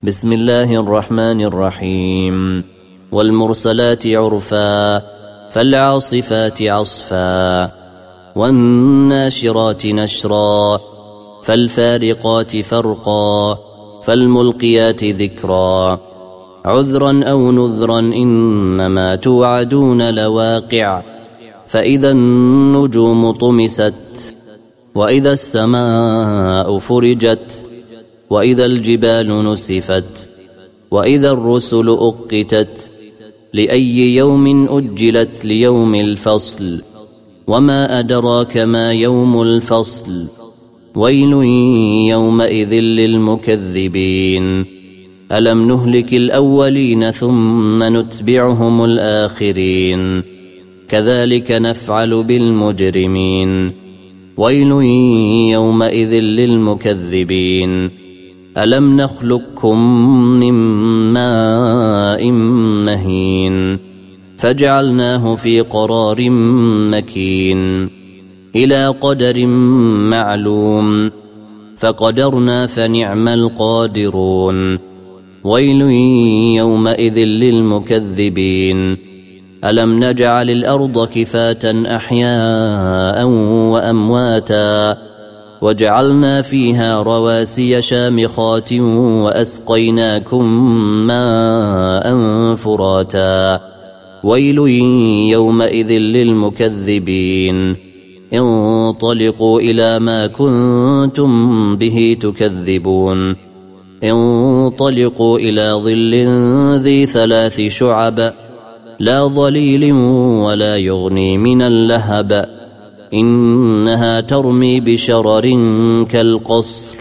بسم الله الرحمن الرحيم. والمرسلات عرفا فالعاصفات عصفا والناشرات نشرا فالفارقات فرقا فالملقيات ذكرا عذرا أو نذرا إنما توعدون لواقع فإذا النجوم طمست وإذا السماء فرجت وإذا الجبال نسفت وإذا الرسل أقتت لأي يوم أجلت ليوم الفصل وما أدراك ما يوم الفصل ويل يومئذ للمكذبين ألم نهلك الأولين ثم نتبعهم الآخرين كذلك نفعل بالمجرمين ويل يومئذ للمكذبين ألم نخلقكم من ماء مهين فجعلناه في قرار مكين إلى قدر معلوم فقدرنا فنعم القادرون ويل يومئذ للمكذبين ألم نجعل الأرض كفاة أحياء وأمواتا وجعلنا فيها رواسي شامخات وأسقيناكم ماء فراتا ويل يومئذ للمكذبين انطلقوا إلى ما كنتم به تكذبون انطلقوا إلى ظل ذي 3 شعب لا ظليل ولا يغني من اللهب إنها ترمي بشرر كالقصر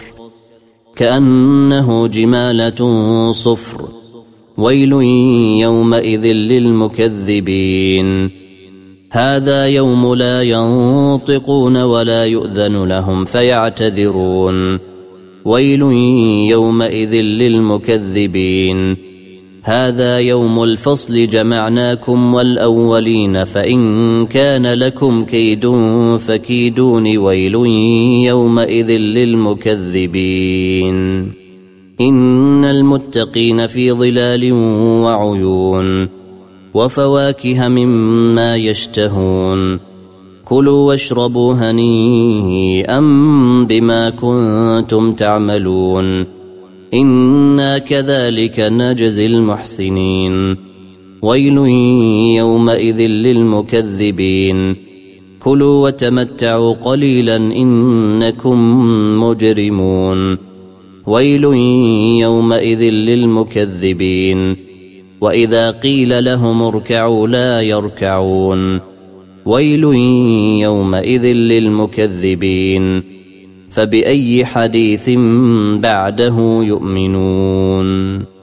كأنه جمالة صفر ويل يومئذ للمكذبين هذا يوم لا ينطقون ولا يؤذن لهم فيعتذرون ويل يومئذ للمكذبين هذا يوم الفصل جمعناكم والأولين فإن كان لكم كيد فكيدون ويل يومئذ للمكذبين إن المتقين في ظلال وعيون وفواكه مما يشتهون كلوا واشربوا هنيئا بما كنتم تعملون إنا كذلك نجزي المحسنين ويل يومئذ للمكذبين كلوا وتمتعوا قليلا إنكم مجرمون ويل يومئذ للمكذبين وإذا قيل لهم اركعوا لا يركعون ويل يومئذ للمكذبين فبأي حديث بعده يؤمنون